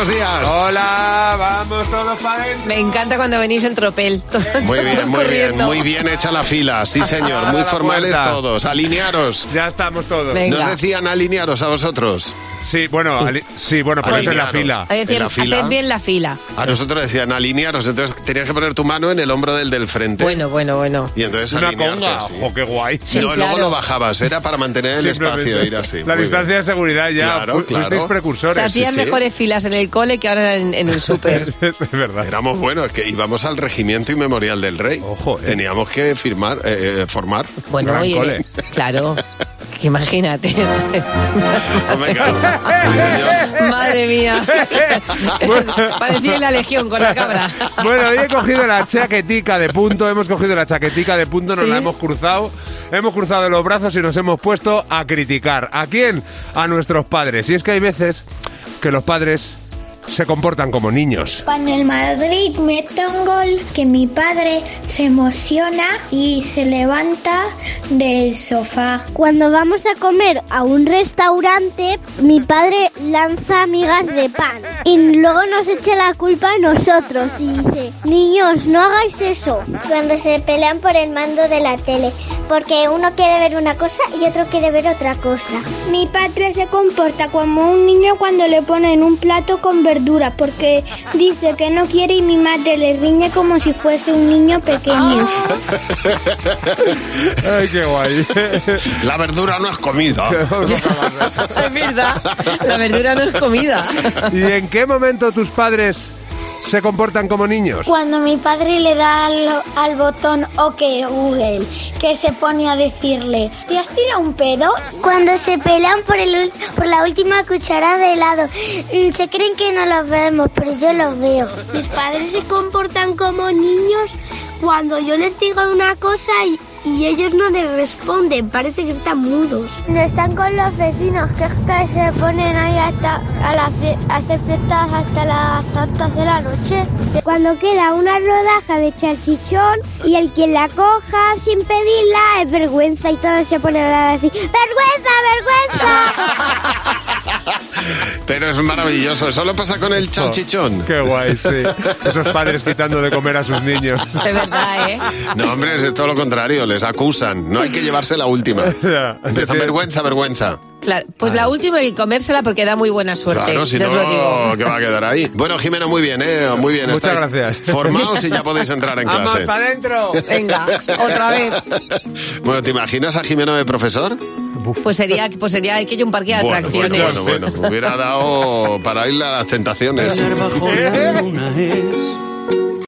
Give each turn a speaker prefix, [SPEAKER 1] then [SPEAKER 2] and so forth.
[SPEAKER 1] buenos días.
[SPEAKER 2] Hola, vamos todos para adentro.
[SPEAKER 3] Me encanta cuando venís en tropel.
[SPEAKER 1] Muy bien hecha la fila, sí señor, muy formales todos, alinearos.
[SPEAKER 2] Ya estamos todos.
[SPEAKER 3] Venga.
[SPEAKER 1] ¿Nos decían alinearos a vosotros?
[SPEAKER 2] Sí, bueno, pero eso es la fila.
[SPEAKER 3] Haced bien la fila.
[SPEAKER 1] A nosotros decían alinearos, entonces tenías que poner tu mano en el hombro del frente.
[SPEAKER 3] Bueno.
[SPEAKER 1] Y entonces
[SPEAKER 2] Una
[SPEAKER 1] alinearte,
[SPEAKER 2] conga,
[SPEAKER 1] sí.
[SPEAKER 2] ¡oh, qué guay!
[SPEAKER 3] Sí,
[SPEAKER 1] no,
[SPEAKER 3] claro.
[SPEAKER 1] luego lo bajabas, era para mantener el espacio, ir así.
[SPEAKER 2] La
[SPEAKER 1] Muy
[SPEAKER 2] distancia
[SPEAKER 1] bien.
[SPEAKER 2] de seguridad ya,
[SPEAKER 1] Claro.
[SPEAKER 2] fuisteis precursores.
[SPEAKER 3] Se hacían mejores filas en el cole que ahora en el súper.
[SPEAKER 2] Es verdad.
[SPEAKER 1] Éramos buenos, es que íbamos al regimiento y memorial del rey.
[SPEAKER 2] Ojo,
[SPEAKER 1] Teníamos que formar.
[SPEAKER 3] Bueno,
[SPEAKER 2] Gran cole.
[SPEAKER 3] claro. Que imagínate.
[SPEAKER 1] Hombre, claro. Sí, señor.
[SPEAKER 3] Madre mía. Parecía en la Legión con la cabra.
[SPEAKER 2] Bueno, hoy he cogido la chaquetica de punto, nos
[SPEAKER 3] ¿Sí?
[SPEAKER 2] la hemos cruzado los brazos y nos hemos puesto a criticar. ¿A quién? A nuestros padres. Y es que hay veces que los padres se comportan como niños.
[SPEAKER 4] Cuando el Madrid mete un gol, que mi padre se emociona y se levanta del sofá.
[SPEAKER 5] Cuando vamos a comer a un restaurante, mi padre lanza migas de pan y luego nos echa la culpa a nosotros y dice: niños, no hagáis eso.
[SPEAKER 4] Cuando se pelean por el mando de la tele, porque uno quiere ver una cosa y otro quiere ver otra cosa. Mi padre se comporta como un niño cuando le ponen un plato con verduras, porque dice que no quiere y mi madre le riñe como si fuese un niño pequeño.
[SPEAKER 2] Ay, qué guay.
[SPEAKER 1] La verdura no es comida.
[SPEAKER 3] Es verdad. La verdura no es comida.
[SPEAKER 2] ¿Y en qué momento tus padres se comportan como niños?
[SPEAKER 4] Cuando mi padre le da al botón OK Google, que se pone a decirle: ¿te has tirado un pedo?
[SPEAKER 5] Cuando se pelean por la última cucharada de helado, se creen que no los vemos, pero yo los veo.
[SPEAKER 4] Mis padres se comportan como niños cuando yo les digo una cosa y ellos no les responden, parece que están mudos.
[SPEAKER 5] Están con los vecinos, que es que se ponen ahí hasta hacer fiestas hasta las tantas de la noche. Cuando queda una rodaja de salchichón y el que la coja sin pedirla es vergüenza y todos se ponen a decir: ¡vergüenza, vergüenza!
[SPEAKER 1] Pero es maravilloso, eso lo pasa con el salchichón.
[SPEAKER 2] Qué guay, sí. Esos padres quitando de comer a sus niños.
[SPEAKER 3] Es verdad, ¿eh?
[SPEAKER 1] No, hombre, es todo lo contrario, les acusan. No hay que llevarse la última.
[SPEAKER 2] Ya.
[SPEAKER 1] Empieza, vergüenza.
[SPEAKER 3] Claro, pues la última hay que comérsela porque da muy buena suerte.
[SPEAKER 1] Claro, si
[SPEAKER 3] te
[SPEAKER 1] no,
[SPEAKER 3] lo digo.
[SPEAKER 1] ¿qué va a quedar ahí? Bueno, Jimeno, muy bien, muy bien.
[SPEAKER 2] Muchas
[SPEAKER 1] Estáis
[SPEAKER 2] gracias.
[SPEAKER 1] formaos y ya podéis entrar en
[SPEAKER 2] ¡Vamos
[SPEAKER 1] clase.
[SPEAKER 2] para adentro!
[SPEAKER 3] Venga, otra vez.
[SPEAKER 1] Bueno, ¿te imaginas a Jimeno de profesor?
[SPEAKER 3] Pues sería aquello un parque de atracciones.
[SPEAKER 1] Bueno, hubiera dado para ir a las tentaciones.
[SPEAKER 6] Bajo la luna es